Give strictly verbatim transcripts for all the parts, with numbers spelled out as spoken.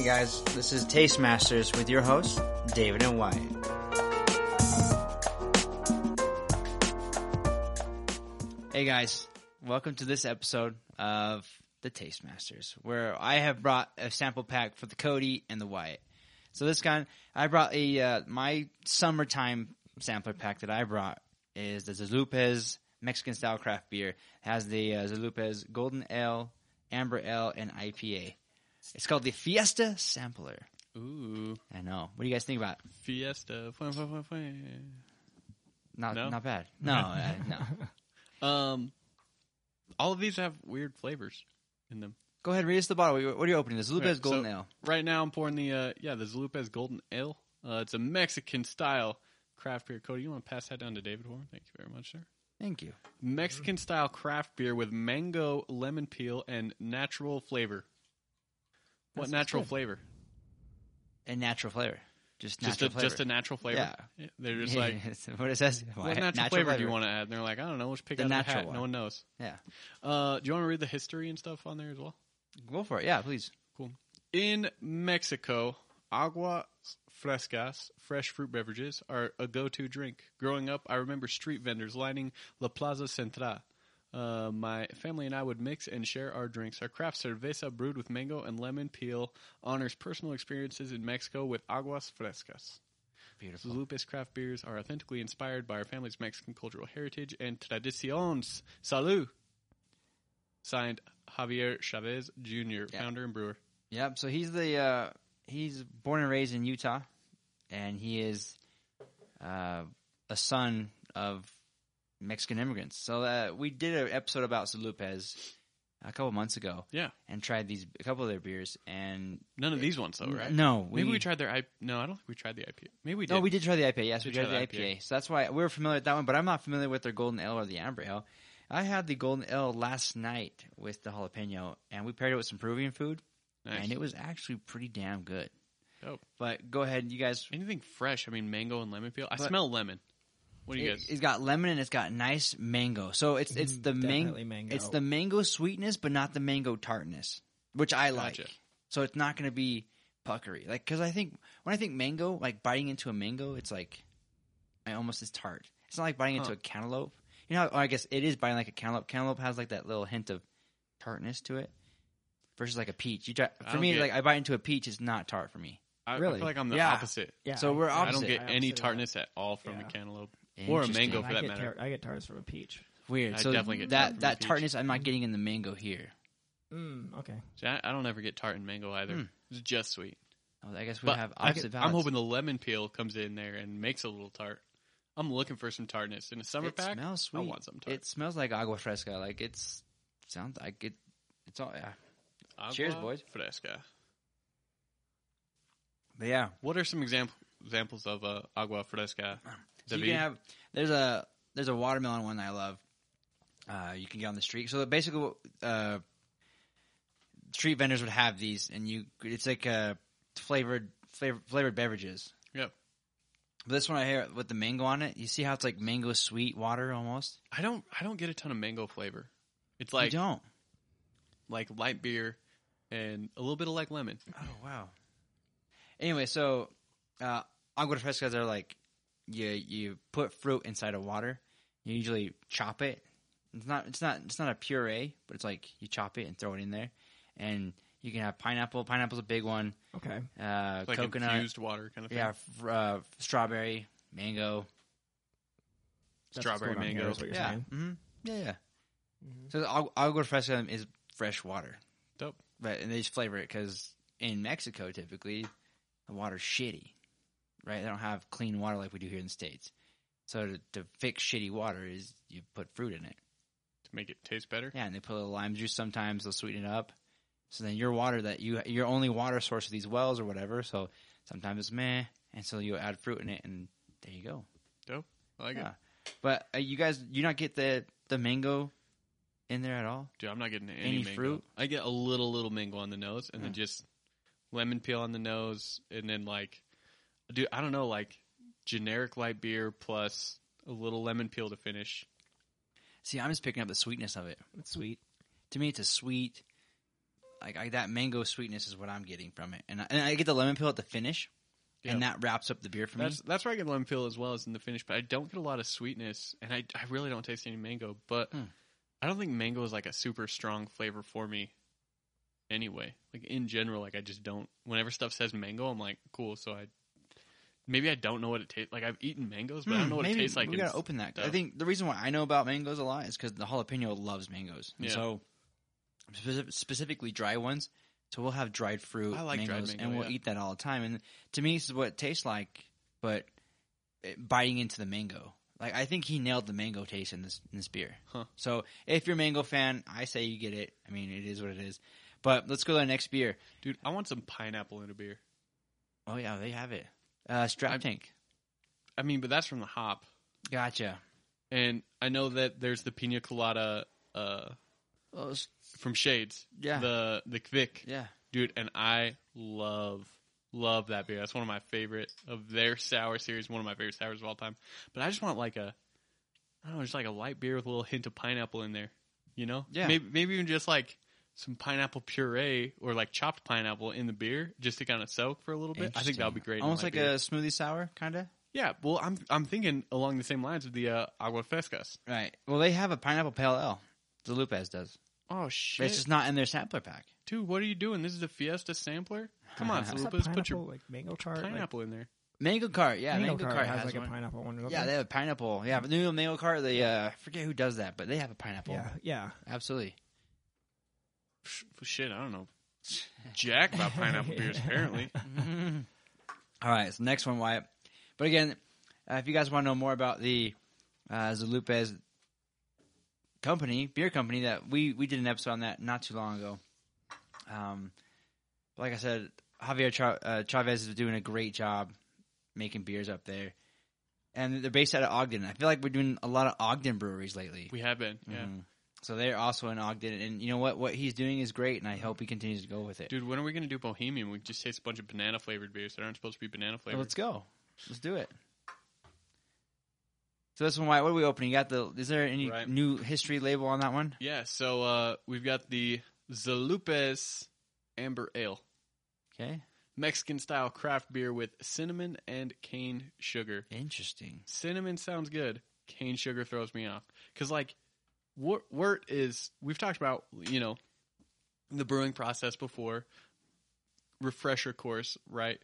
guys, this is Taste Masters with your hosts, David and Wyatt. Hey guys, welcome to this episode of the Taste Masters, where I have brought a sample pack for the Cody and the Wyatt. So this kind, I brought a uh, my summertime sampler pack that I brought is the Zalupez Mexican style craft beer. It has the uh, Zalupez Golden Ale, Amber Ale, and I P A. It's called the Fiesta Sampler. Ooh. I know. What do you guys think about it? Fiesta. Fun, fun, fun, fun. Not No? not bad. No, uh, no. Um, all of these have weird flavors in them. Go ahead, read us the bottle. What are you opening? The Zalupez Right, Golden so Ale. Right now I'm pouring the, uh, yeah, the Zalupez Golden Ale. Uh, it's a Mexican-style craft beer. Cody, you want to pass that down to David Horn? Thank you very much, sir. Thank you. Mexican-style craft beer with mango, lemon peel, and natural flavor. What That sounds natural good. flavor? And natural flavor. Just Just natural a, flavor. just a natural flavor? Yeah. They're just like, That's what it says. what natural, flavor, do you want to add? And they're like, I don't know. Let's pick The out a natural hat. one. No one knows. Yeah. Uh, do you want to read the history and stuff on there as well? Go for it. Yeah, please. Cool. In Mexico, aguas frescas, fresh fruit beverages, are a go-to drink. Growing up, I remember street vendors lining La Plaza Central. Uh, my family and I would mix and share our drinks. Our craft cerveza brewed with mango and lemon peel honors personal experiences in Mexico with aguas frescas. Beautiful. Zalupez craft beers are authentically inspired by our family's Mexican cultural heritage and tradiciones. Salud! Signed, Javier Chavez Junior, Yeah. founder and brewer. Yep. So he's the uh, he's born and raised in Utah, and he is uh, a son of Mexican immigrants. So uh, we did an episode about Zalupez a couple months ago. Yeah. And tried these a couple of their beers, and None of these ones, though, right? no, Maybe we tried their I. No, I don't think we tried the I P A. Maybe we did. No, we did try the I P A. Yes, Did we tried try the the I P A. I P A. So that's why we're familiar with that one, but I'm not familiar with their Golden Ale or the Amber Ale. I had the Golden Ale last night with the jalapeno, and we paired it with some Peruvian food, Nice. and it was actually pretty damn good. Dope. But go ahead, you guys. Anything fresh? I mean, mango and lemon peel. I But- smell lemon. What do you It, guys? it's got lemon and it's got nice mango. So it's it's Mm, the mango. definitely mango. It's the mango sweetness, but not the mango tartness, which I like. Gotcha. So it's not going to be puckery. Like because I think when I think mango, like biting into a mango, it's like I almost is tart. It's not like biting into Huh. a cantaloupe. You know, how, or I guess it is biting like a cantaloupe. Cantaloupe has like that little hint of tartness to it, versus like a peach. You try, I for don't me, get- like I bite into a peach, it's not tart for me. I, I really? feel like I'm the Yeah. opposite. Yeah, So we're I opposite. don't get I any opposite of that. tartness at all from Yeah. a cantaloupe or a Interesting. mango I for that get matter. tar- I get tarts from a peach. Weird. I so definitely get tart that from that a peach. tartness I'm not getting in the mango here. Mm, okay. See, I, I don't ever get tart in mango either. Hmm. It's just sweet. Oh, I guess we But have I opposite could- I'm palates. hoping the lemon peel comes in there and makes a little tart. I'm looking for some tartness in a summer it pack. smells sweet. I want some tart. It smells like agua fresca. Like it's sounds like it. It's all yeah. Agua Cheers, boys. Fresca. But yeah, What are some example, examples of uh, agua fresca? so you David? can have there's a there's a watermelon one that I love. Uh, you can get on the street. So basically, uh, street vendors would have these, and you it's like uh, flavored flavor, flavored beverages. Yep. But this one I hear with the mango on it. You see how it's like mango sweet water almost. I don't. I don't get a ton of mango flavor. It's like you don't. like light beer and a little bit of like lemon. Oh wow. Anyway, so uh, agua frescas are like you you put fruit inside of water. You usually chop it. It's not it's not it's not a puree, but it's like you chop it and throw it in there, and you can have pineapple. Pineapple's a big one. Okay. Uh, Like coconut, infused water kind of thing. yeah, f- uh, strawberry, mango. That's Strawberry what's going on here, mango. is what you're Yeah, saying. hmm yeah, yeah. Mhm. So the agu- agua fresca is fresh water, Dope. but and they just flavor it because in Mexico typically the water's shitty, right? They don't have clean water like we do here in the States. So to, to fix shitty water is you put fruit in it. To make it taste better. Yeah, and they put a little lime juice sometimes. They'll sweeten it up. So then your water that you your only water source of these wells or whatever. So sometimes it's meh, and so you add fruit in it, and there you go. Dope. I like Yeah. it. But uh, you guys, you not get the the mango in there at all? Dude, I'm not getting any, Any mango. fruit? I get a little, little mango on the nose, and then Yeah. just lemon peel on the nose, and then like, dude, I don't know, like generic light beer plus a little lemon peel to finish. See, I'm just picking up the sweetness of it. It's sweet. To me, it's a sweet, like I, that mango sweetness is what I'm getting from it, and I, and I get the lemon peel at the finish, and Yeah. that wraps up the beer for That's me. that's where I get lemon peel as well as in the finish, but I don't get a lot of sweetness, and I, I really don't taste any mango. But Hmm. I don't think mango is like a super strong flavor for me. Anyway, like in general, like I just don't. Whenever stuff says mango, I'm like, cool. So I maybe I don't know what it tastes like. I've eaten mangoes, but I don't know what Maybe it tastes like. we in gotta open that. I stuff. think the reason why I know about mangoes a lot is because the jalapeno loves mangoes, and Yeah. so specific, specifically dry ones. So we'll have dried fruit, I like dried mangoes, mango, and we'll yeah. eat that all the time. And to me, this is what it tastes like, but it- biting into the mango. Like I think he nailed the mango taste in this in this beer. Huh. So if you're a mango fan, I say you get it. I mean, it is what it is. But let's go to the next beer. Dude, I want some pineapple in a beer. Oh yeah, they have it. Uh, Strap I- Tank. I mean, but that's from the hop. Gotcha. And I know that there's the pina colada uh, Well, it's- from Shades. Yeah. The the Kvik. yeah. Dude, and I love, love that beer. That's one of my favorite of their sour series, one of my favorite sours of all time. But I just want like a, I don't know, just like a light beer with a little hint of pineapple in there. You know? Yeah. Maybe, maybe even just like some pineapple puree or like chopped pineapple in the beer just to kind of soak for a little bit. I think that would be great. in Almost light like beer. a smoothie sour, kind of. Yeah, well, I'm I'm thinking along the same lines of the uh, agua frescas. Right. Well, they have a pineapple pale ale. The Lupez does. Oh But shit, it's just not in their sampler pack. dude! What are you doing? This is the Fiesta sampler. Come on, What's What's that Salupas, put pineapple, your like mango tart? pineapple in there. Mango Cart, yeah, Like, Mango, mango Cart has, has, like one. a pineapple one. don't Yeah, they? they have a pineapple. Yeah, the new Mango Cart. The uh, I forget who does that, but they have a pineapple. yeah, yeah. Absolutely. Sh- Shit, I don't know. Jack about pineapple beers, apparently. All right, so next one, Wyatt. But again, uh, if you guys want to know more about the uh, Zalupez company, beer company, that we, we did an episode on that not too long ago. Um, like I said, Javier Cha- uh, Chavez is doing a great job making beers up there. And they're based out of Ogden. I feel like we're doing a lot of Ogden breweries lately. We have been, yeah. Mhm. So they're also in Ogden. And you know what? What he's doing is great, and I hope he continues to go with it. Dude, when are we going to do Bohemian? We just taste a bunch of banana flavored beers that aren't supposed to be banana So flavored. let's go. Let's do it. So this one, Wyatt, what are we opening? You got the? Is there any Right. new history label on that one? Yeah, so uh, we've got the Zalupes Amber Ale. Okay, Mexican style craft beer with cinnamon and cane sugar. interesting. Cinnamon sounds good. Cane sugar throws me off. Because, like, wort, wort is, we've talked about, you know, the brewing process before. Refresher course, right?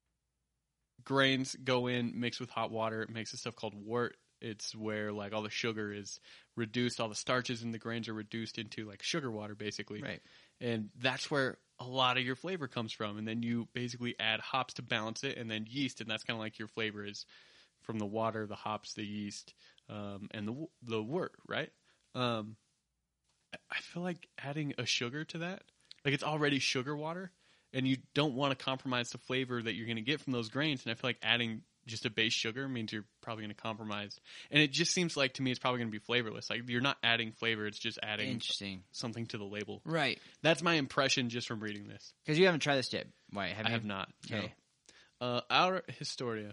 Grains go in, mixed with hot water. It makes this stuff called wort. It's where, like, all the sugar is reduced. All the starches in the grains are reduced into, like, sugar water, basically. Right. And that's where a lot of your flavor comes from. And then you basically add hops to balance it, and then yeast, and that's kind of like your flavor is from the water, the hops, the yeast, um, and the the wort, right? Um, I feel like adding a sugar to that, like it's already sugar water, and you don't want to compromise the flavor that you're going to get from those grains. And I feel like adding just a base sugar means you're probably going to compromise. And it just seems like to me it's probably going to be flavorless. Like you're not adding flavor; it's just adding Interesting. something to the label. Right. That's my impression just from reading this. Because you haven't tried this yet, Wyatt, have I you? have not. Okay. No. Uh, our Historia.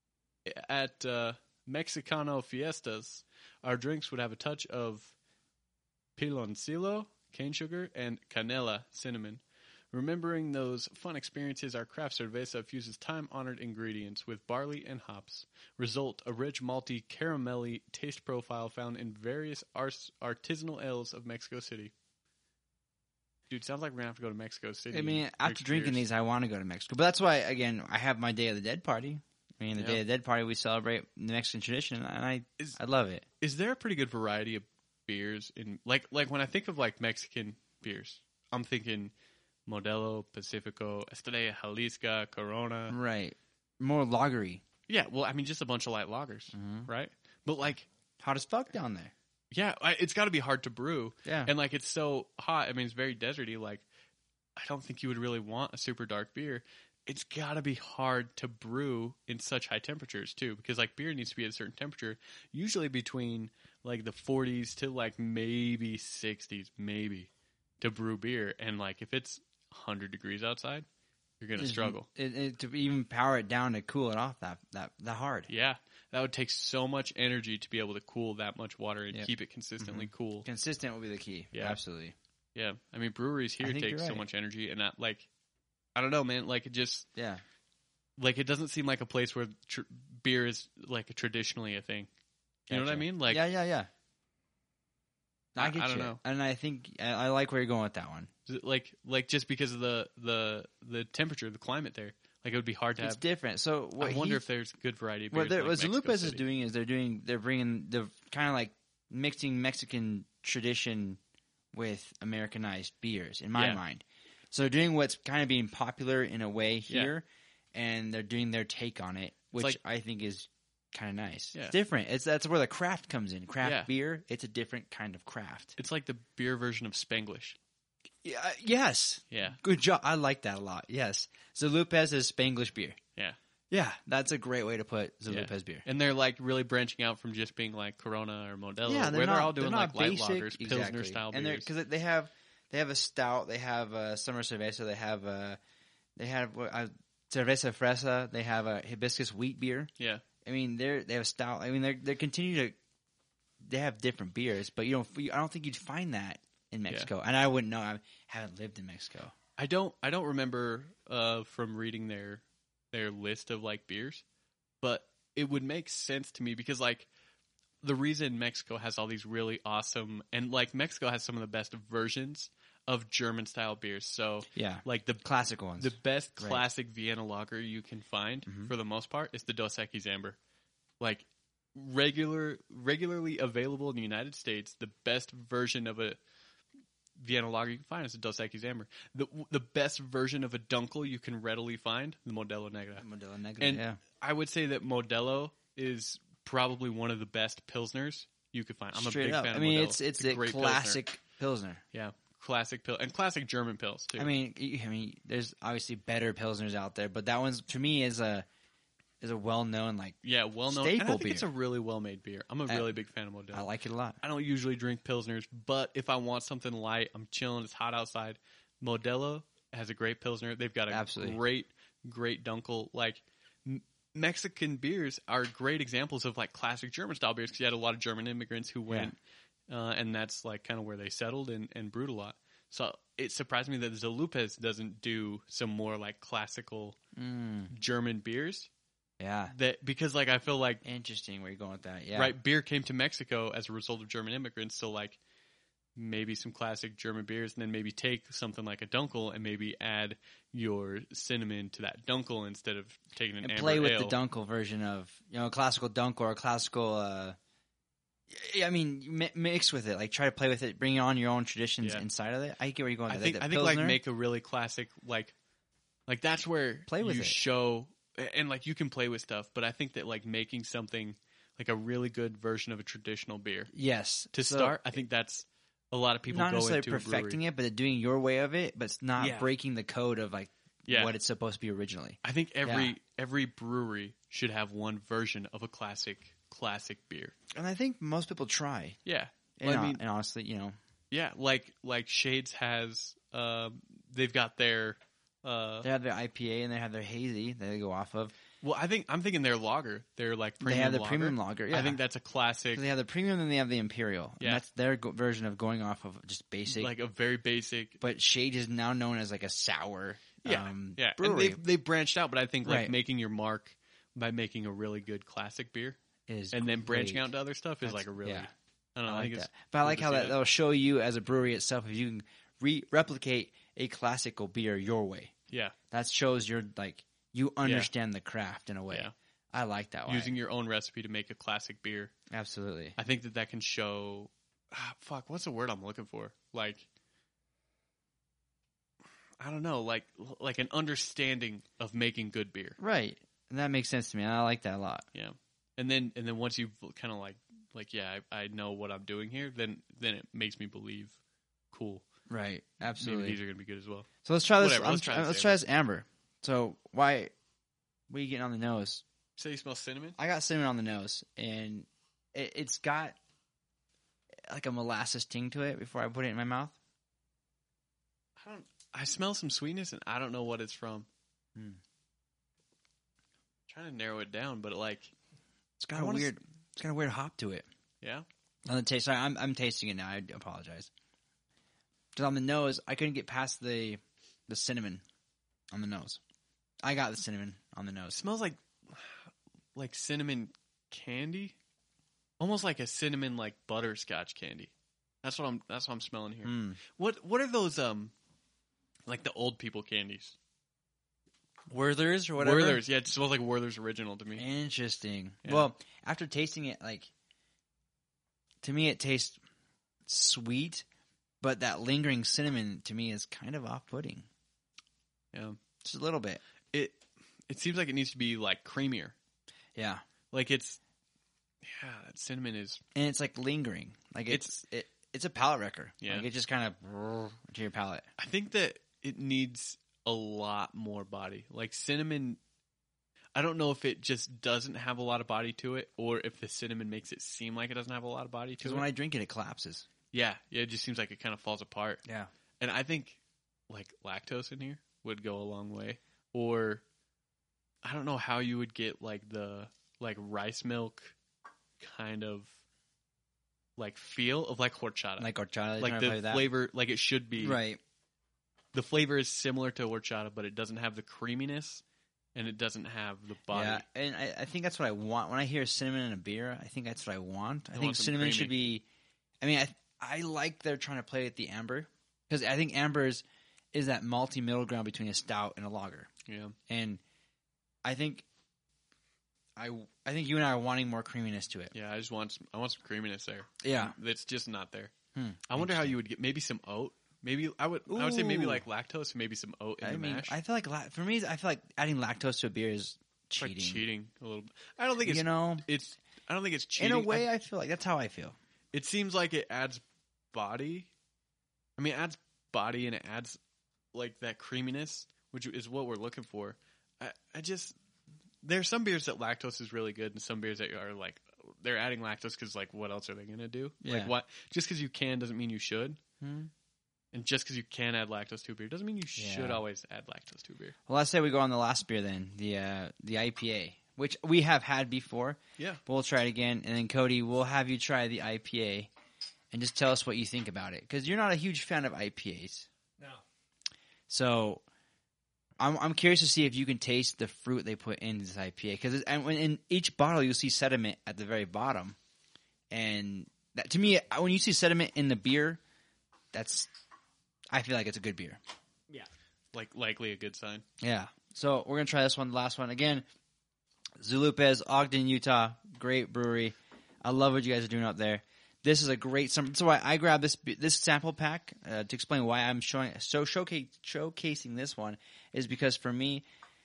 At uh, Mexicano Fiestas, our drinks would have a touch of piloncillo, cane sugar, and canela, cinnamon. Remembering those fun experiences, our craft cerveza fuses time-honored ingredients with barley and hops. Result, a rich, malty, caramelly taste profile found in various ars- artisanal ales of Mexico City. Dude, sounds like we're going to have to go to Mexico City. I mean, and after drink drinking beers. these, I want to go to Mexico. But that's why, again, I have my Day of the Dead party. I mean, the Yeah. Day of the Dead party, we celebrate the Mexican tradition, and I, Is- I love it. Is there a pretty good variety of beers in like like when I think of like Mexican beers, I'm thinking Modelo, Pacifico, Estrella Jalisca, Corona. Right. More lagery. Yeah, well, I mean, just a bunch of light lagers, Mhm. right? But like, Hot as fuck down there. yeah, I, it's got to be hard to brew, Yeah. and like it's so hot. I mean, it's very deserty. Like, I don't think you would really want a super dark beer. It's got to be hard to brew in such high temperatures too, because like beer needs to be at a certain temperature, usually between like the forties to like maybe sixties, maybe to brew beer. And like if it's one hundred degrees outside, you're gonna Just- struggle. It, it, to even power it down to cool it off that that, that hard. Yeah, that would take so much energy to be able to cool that much water and Yep. keep it consistently cool. Consistent will be the key. Yeah. Absolutely. Yeah, I mean breweries I here think take you're so right. much energy, and not like I don't know, man. Like it just Yeah. like it doesn't seem like a place where tr- beer is like traditionally a thing. You know what I Gotcha. mean? Like yeah, yeah, yeah. I, I- get I don't you. know. And I think I, I like where you're going with that one. like like just because of the the the temperature, the climate there, like it would be hard to It's have. different. So what I wonder he- if there's good variety of what, beers. they're- in, what like Mexico Zalupes is City. doing is they're doing they're bringing the kind of like mixing Mexican tradition with Americanized beers in my Yeah. mind. So they're doing what's kind of being popular in a way Yeah. here, and they're doing their take on it, which like- I think is kind of nice. Yeah. It's different. It's that's where the craft comes in. Craft Yeah. beer. It's a different kind of craft. It's like the beer version of Spanglish. Yeah, uh, yes. Yeah, Good job. I like that a lot. Yes. Zalupes is Spanglish beer. yeah, Yeah, that's a great way to put Zalupes Yeah. beer. and they're like really branching out from just being like Corona or Modelo, Yeah, where not, they're all doing they're like not light basic, lagers, pilsner exactly. style and beers. because they have they have a stout, they have a summer cerveza, they have a they have what, uh, cerveza fresa, they have a hibiscus wheat beer. Yeah, I mean, they're they have stout. I mean, they they continue to they have different beers, but you don't. I don't think you'd find that in Mexico, and I wouldn't know. I haven't lived in Mexico. I don't I don't remember uh, from reading their their list of like beers, but it would make sense to me because like the reason Mexico has all these really awesome and like Mexico has some of the best versions of German style beers. So Yeah, like the classic ones. the best Great. classic Vienna lager you can find Mhm. for the most part is the Dos Equis Amber. Like regular regularly available in the United States, the best version of a Vienna lager you can find is the Dos Equis Amber. The the best version of a Dunkel you can readily find, the Modelo Negra. Modelo Negra. And yeah, I would say that Modelo is probably one of the best pilsners you could find. I'm straight a big up. fan I of mean, Modelo. it's it's a a great classic pilsner. pilsner. Yeah, classic pill and classic German pills too. I mean, y- I mean, there's obviously better pilsners out there, but that one's to me is a is a well known like yeah, well known. staple And I think beer. it's a really well made beer. I'm a I- really big fan of Modelo. I like it a lot. I don't usually drink pilsners, but if I want something light, I'm chilling. It's hot outside. Modelo has a great pilsner. They've got a Absolutely. great, great Dunkel. Like m- Mexican beers are great examples of like classic German style beers because you had a lot of German immigrants who went, uh, and that's like kind of where they settled and, and brewed a lot. So it surprised me that Zalupes doesn't do some more like classical Mm, German beers. yeah, That because like I feel like interesting where you're going with that. Yeah, right beer came to Mexico as a result of German immigrants. So like maybe some classic German beers, and then maybe take something like a Dunkel and maybe add your cinnamon to that Dunkel instead of taking an and amber play with ale. the Dunkel version of you know a classical Dunkel or a classical. Uh, y- I mean, mi- mix with it. Like try to play with it. Bring on your own traditions Yeah. inside of it. I get where you're going. I with think that. I The think like Pilsner, make a really classic like like that's where Play with you it. show and like you can play with stuff, but I think that like making something like a really good version of a traditional beer yes to So, start. I think that's a lot of people not go necessarily into a brewery. perfecting it, but doing your way of it, but it's not Yeah. breaking the code of like Yeah. what it's supposed to be originally. I think every Yeah. every brewery should have one version of a classic classic beer. And I think most people try. Yeah. And, Well, I hon- mean, and honestly, you know, yeah, like like Shades has um they've got their uh they have their I P A and they have their hazy that they go off of. well, I think I'm thinking their lager, their like premium they have the lager. premium lager. Yeah. I think that's a classic So they have the premium and they have the imperial. Yeah. And that's their go- version of going off of just basic. like a very basic but Shade is now known as like a sour. yeah, um, yeah. And brewery they've, they've branched out, but I think like Right. making your mark by making a really good classic beer is and then branching great. out into other stuff is That's- like a really yeah. I don't know. I I, like think that. it's But I cool like to how see that that'll show you as a brewery itself if you can re- replicate a classical beer your way. yeah, That shows you're like you understand the craft in a way. yeah. I like that way. Using your own recipe to make a classic beer. Absolutely. I think that that can show. Ah, fuck, what's the word I'm looking for? Like, I don't know, like like an understanding of making good beer. Right. And that makes sense to me. And I like that a lot. Yeah, and then and then once you've kind of like like yeah, I, I know what I'm doing here. Then then it makes me believe, cool. Right. Maybe Absolutely. these are gonna be good as well. So let's try this. Whatever, I'm let's try try- this let's try this amber. So why? What are you getting on the nose? Say you smell cinnamon. I got cinnamon on the nose, and it, it's got like a molasses ting to it before I put it in my mouth. I don't. I smell some sweetness, and I don't know what it's from. Hmm. Trying to narrow it down, but like, It's got I a wanna weird. It's got a weird hop to it. yeah, On the taste, sorry, I'm I'm tasting it now. I apologize. Because on the nose, I couldn't get past the the cinnamon on the nose. I got the cinnamon on the It nose. smells like like cinnamon candy, almost like a cinnamon like butterscotch candy. That's what I'm. That's what I'm smelling here. Mm. What What are those um, like the old people candies? Werther's or whatever. Werther's. Yeah, it smells like Werther's original to me. Interesting. Yeah. Well, after tasting it, like to me, it tastes sweet, but that lingering cinnamon to me is kind of off-putting. Yeah, Just a little bit. it it seems like it needs to be like creamier. Yeah, Like it's yeah, that cinnamon is and it's like lingering. Like it's it. It's a palate wrecker. Yeah. Like it just kind of to your palate. I think that it needs a lot more body. Like cinnamon, I don't know if it just doesn't have a lot of body to it, or if the cinnamon makes it seem like it doesn't have a lot of body to Because it. when I drink it, it collapses. yeah, yeah, it just seems like it kind of falls apart. Yeah. And I think like lactose in here would go a long way. Or I don't know how you would get like the like rice milk kind of like feel of like horchata. Like horchata. like the that. flavor, like it should be. Right. The flavor is similar to horchata, but it doesn't have the creaminess and it doesn't have the body. Yeah, and I, I think that's what I want. When I hear cinnamon in a beer, I think that's what I want. I You think want some cinnamon creamy. should be. I mean, I I like they're trying to play with the amber because I think amber is, is that malty middle ground between a stout and a lager, Yeah. and I think I I think you and I are wanting more creaminess to it. Yeah, I just want some, I want some creaminess there. Yeah. That's just not there. Hmm, I wonder how interesting. you would get maybe some oat. Maybe I would I would say maybe Ooh. like lactose, maybe some oat in I the mean, mash. I feel like la- for me, I feel like adding lactose to a beer is It's cheating. like cheating a little bit. I don't think it's You know, it's I don't think it's cheating. in a way, I- I feel like that's how I feel. it seems like it adds body. I mean, it adds body and it adds like that creaminess, which is what we're looking for. I, I just there's some beers that lactose is really good, and some beers that are like they're adding lactose because like what else are they gonna do? Yeah. Like what? Just because you can doesn't mean you should, Hmm. and just because you can add lactose to a beer doesn't mean you should Yeah. always add lactose to a beer. Well, let's say we go on the last beer then, the uh, the I P A, which we have had before. Yeah. But we'll try it again, and then Cody, we'll have you try the I P A, and just tell us what you think about it, because you're not a huge fan of I P As. No. So, I'm I'm curious to see if you can taste the fruit they put in this I P A, because and when in each bottle you'll see sediment at the very bottom, and that, to me, when you see sediment in the beer, that's I feel like it's a good beer. Yeah. Like likely a good sign. Yeah. So we're gonna try this one, the last one again. Zulupez, Ogden, Utah, great brewery. I love what you guys are doing up there. This is a great summer. So why I grabbed this this sample pack uh, to explain why I'm showing so showcase, showcasing this one is because for me,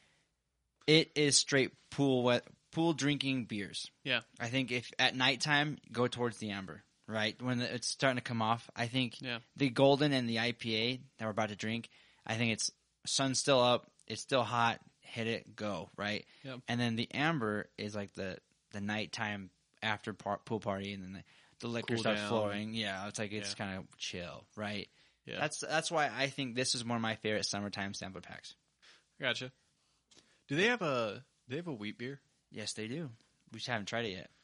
it is straight pool wet, pool drinking beers. Yeah. I think if at nighttime go towards the amber, right when it's starting to come off. I think Yeah. the golden and the I P A that we're about to drink. I think it's sun's still up, it's still hot. Hit it, go right. Yep. And then the amber is like the the nighttime after par- pool party, and then the, the liquor Cool starts down. flowing. Yeah, it's like it's Yeah. kind of chill, right? Yeah. That's that's why I think this is one of my favorite summertime sample packs. Gotcha. Do they have a they have a wheat beer? Yes, they do. We just haven't tried it yet.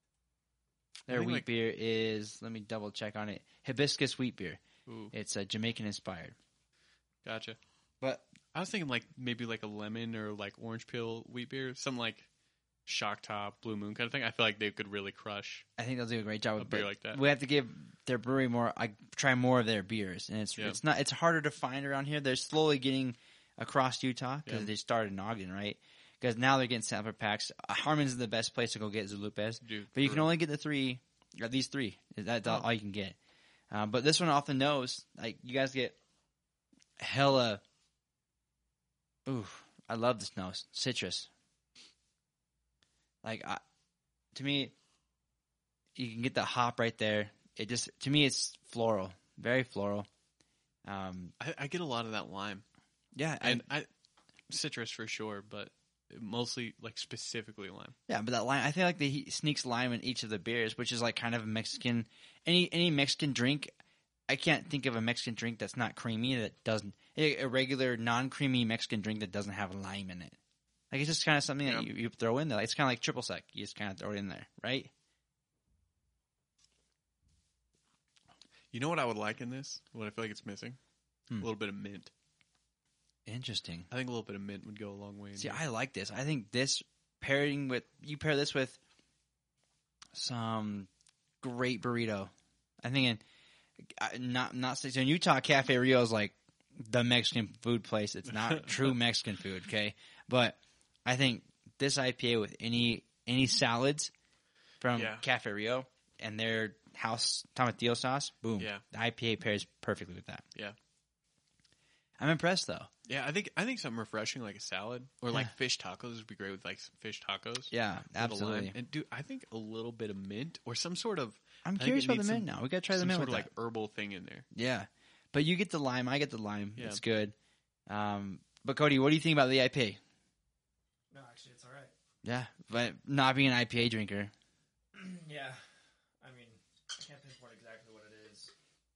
I Their think, wheat like- beer is, let me double check on it, hibiscus wheat beer. Ooh, It's uh, Jamaican inspired. gotcha. But I was thinking like maybe like a lemon or like orange peel wheat beer, something like Shock Top, Blue Moon kind of thing. I feel like they could really crush. I think they'll do a great job A with beer but like that. We have to give their brewery more. I try more of their beers, and it's Yeah. it's not it's harder to find around here. They're slowly getting across Utah because Yeah. they started in Ogden, right? Because now they're getting sample packs. Uh, Harmon's is the best place to go get Zulupez, Dude, but you can for- only get the three. Or these three. That's all, Oh. all you can get. Um, but this one off the nose, like you guys get hella. Ooh, I love this nose. Citrus. Like, I, to me, you can get the hop right there. It just, to me, it's floral, very floral. Um, I, I get a lot of that lime yeah, and and I citrus for sure, but mostly like specifically lime. yeah, but that lime, I feel like they sneaks lime in each of the beers, which is like kind of a Mexican. Any any Mexican drink, I can't think of a Mexican drink that's not creamy that doesn't a, a regular non-creamy Mexican drink that doesn't have lime in it. Like it's just kind of something that Yeah. you, you throw in there. Like, it's kind of like triple sec. You just kind of throw it in there, right? You know what I would like in this? What I feel like it's missing? Hmm. A little bit of mint. Interesting. I think a little bit of mint would go a long way. in See, here. I like this. I think this pairing with you pair this with some great burrito. I think in I- not not so in Utah, Cafe Rio is like the Mexican food place. It's not true Mexican food, okay? But I think this I P A with any any salads from Yeah. Cafe Rio and their house tomatillo sauce, boom. Yeah. The I P A pairs perfectly with that. Yeah. I'm impressed though. Yeah, I think I think something refreshing like a salad or like Yeah. fish tacos would be great with like some fish tacos. Yeah, with a lime. absolutely. And dude, I think a little bit of mint or some sort of I'm I think curious it about the needs mint some- now. We gotta try the some mint sort with of that. like herbal thing in there. Yeah, but you get the lime. I get the lime. Yeah. It's good. Um, but Cody, what do you think about the I P A? No, actually, it's all right. Yeah, but not being an I P A drinker. Yeah, I mean, I can't pinpoint exactly what it is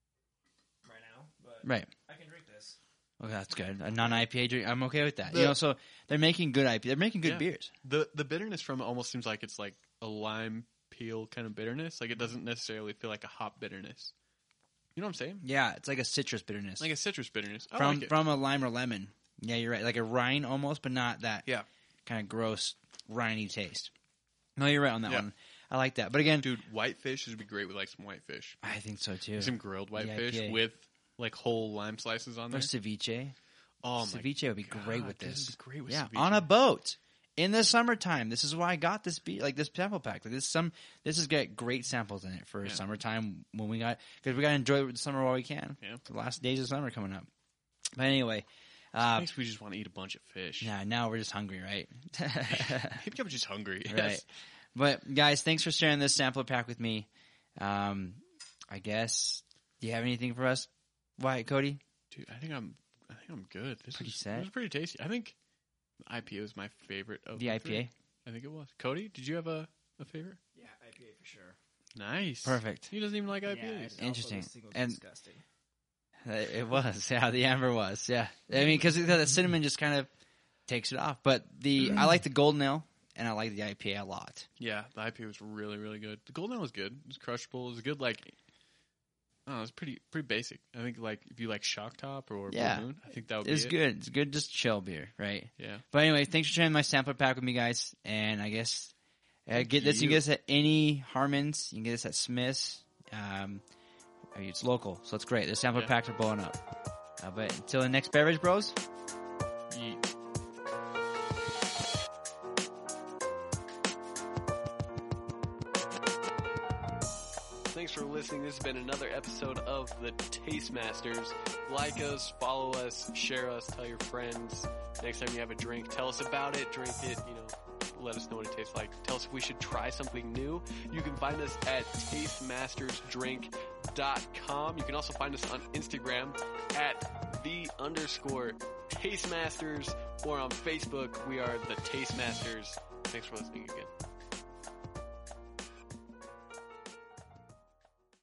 right now, but Right. I can drink this. Okay, that's good. A non-I P A drink. I'm okay with that. The- you know, so they're making good I P A. They're making good Yeah. beers. The the bitterness from it almost seems like it's like a lime peel kind of bitterness. Like it doesn't necessarily feel like a hop bitterness. You know what I'm saying? Yeah, it's like a citrus bitterness Like a citrus bitterness. I from like it. from a lime or lemon. Yeah, you're right. Like a rind almost, but not that Yeah. kind of gross rindy taste. No, you're right on that Yeah. one. I like that. But again, Dude, whitefish would be great with like some whitefish. I think so too. Some grilled Yeah, whitefish I P A. with like whole lime slices on Or there. ceviche. Oh my ceviche would be great God, with dude, this. it'd be great with yeah, ceviche. on a boat in the summertime. This is why I got this beer, like this sample pack. Like this, some this has got great samples in it for Yeah. summertime when we got because we got to enjoy the summer while we can. Yeah. The last days of summer coming up. But anyway, uh, Makes we just want to eat a bunch of fish. yeah, now we're just hungry, right? Maybe I'm just hungry. Yes. Right. But guys, thanks for sharing this sampler pack with me. Um, I guess. Do you have anything for us, Wyatt, Cody? Dude, I think I'm I think I'm good. This Pretty is set. This is pretty tasty. I think the I P A was my favorite of The I P A. three. I think it was. Cody, did you have a, a favorite? Yeah, I P A for sure. Nice. Perfect. He doesn't even like Yeah, I P As. and also Interesting. this thing was And- disgusting. Uh, It was, yeah. The amber was, yeah. I mean, because the cinnamon just kind of takes it off. But the I like the golden ale and I like the I P A a lot. Yeah, the I P A was really, really good. The golden ale was good. It was crushable. It was good. Like, oh, it was pretty, pretty basic. I think like if you like Shock Top or Yeah. Blue Moon, I think that would It's be it. good. It's good, just chill beer, right? Yeah. But anyway, thanks for sharing my sampler pack with me, guys. And I guess uh, get this. You you. can get this at any Harmon's. You can get this at Smith's. Um, I mean, it's local, so it's great. The sampler Yeah. packs are blowing up. Uh, but until the next beverage, bros. Yeet. Thanks for listening. This has been another episode of the Taste Masters. Like us, follow us, share us, tell your friends. Next time you have a drink, tell us about it, drink it, you know, let us know what it tastes like. Tell us if we should try something new. You can find us at taste masters drink dot com. You can also find us on Instagram at the underscore Taste Masters, or on Facebook, we are the Taste Masters. Thanks for listening again.